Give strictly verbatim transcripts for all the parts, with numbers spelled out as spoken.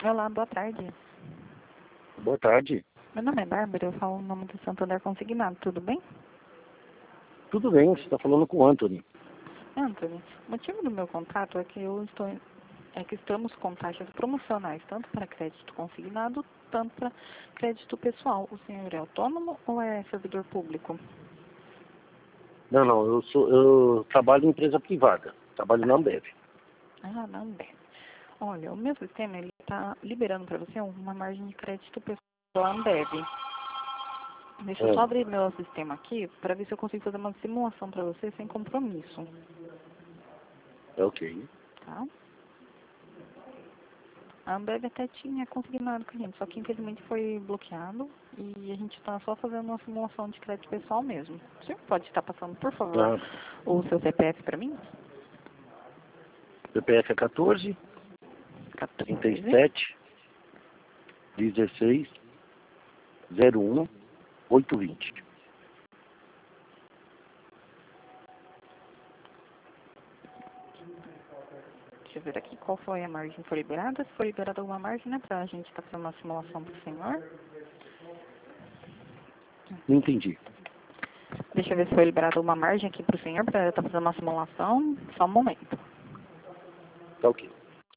Olá, boa tarde. Boa tarde. Meu nome é Bárbara, eu falo o nome do Santander Consignado, tudo bem? Tudo bem, você está falando com o Anthony. Anthony, o motivo do meu contato é que eu estou é que estamos com taxas promocionais, tanto para crédito consignado, tanto para crédito pessoal. O senhor é autônomo ou é servidor público? Não, não, eu sou eu trabalho em empresa privada, trabalho na Ambev. Ah, não, bem. Olha, o meu sistema ele está liberando para você uma margem de crédito pessoal Ambev. Deixa eu só É, abrir meu sistema aqui para ver se eu consigo fazer uma simulação para você sem compromisso, é ok. tá? A Ambev até tinha consignado com a gente, só que infelizmente foi bloqueado e a gente está só fazendo uma simulação de crédito pessoal mesmo. O senhor pode estar passando, por favor, Ah, o seu C P F para mim? C P F é quatorze, trinta e quatorze. sete, dezesseis, zero um, oito vinte. Deixa eu ver aqui qual foi a margem que foi liberada. Se foi liberada alguma margem, né, para a gente estar fazendo uma simulação para o senhor. Não entendi. Deixa eu ver se foi liberada alguma margem aqui para o senhor para estar fazendo uma simulação. Só um momento. Tá ok.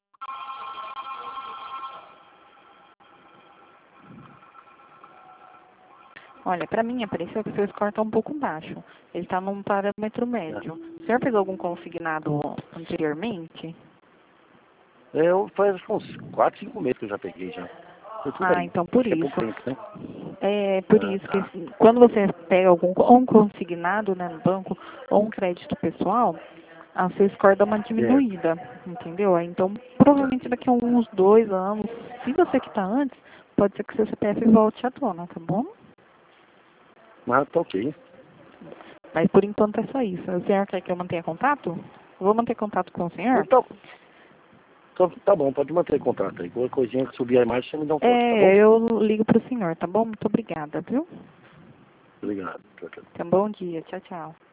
Olha, para mim apareceu que o seu score está um pouco baixo. Ele está num parâmetro É, médio. O senhor fez algum consignado anteriormente? eu faz uns quatro, cinco meses que eu já peguei já. Foi por Ah, aí. então por Acho que é isso. pouco tempo, né? É por Ah, isso que tá. assim, quando você pega algum ou um consignado, né, no banco ou um crédito pessoal, a seu score dá uma Certo. diminuída, entendeu? Então, Tá. provavelmente daqui a uns dois anos, se você quitar antes, pode ser que seu C P F volte à tona, tá bom? Mas tá ok. Mas por enquanto é só isso. O senhor quer que eu mantenha contato? Eu vou manter contato com o senhor? Então, tá, então, tá bom, pode manter contato aí. Qualquer coisinha que subir a imagem, você me dá um toque, tá bom? É, eu ligo pro senhor, tá bom? Muito obrigada, viu? Obrigado. Tchau, tchau. Então, bom dia. Tchau, tchau.